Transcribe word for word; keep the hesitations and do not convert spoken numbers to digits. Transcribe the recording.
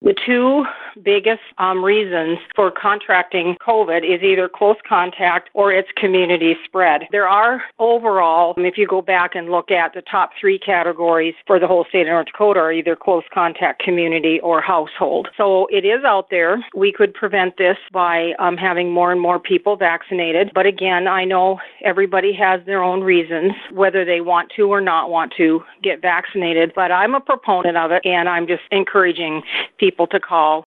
The two biggest um, reasons for contracting COVID is either close contact or it's community spread. There are overall, if you go back and look at the top three categories for the whole state of North Dakota, are either close contact, community, or household. So it is out there. We could prevent this by um, having more and more people vaccinated. But again, I know everybody has their own reasons, whether they want to or not want to get vaccinated. But I'm a proponent of it, and I'm just encouraging people to call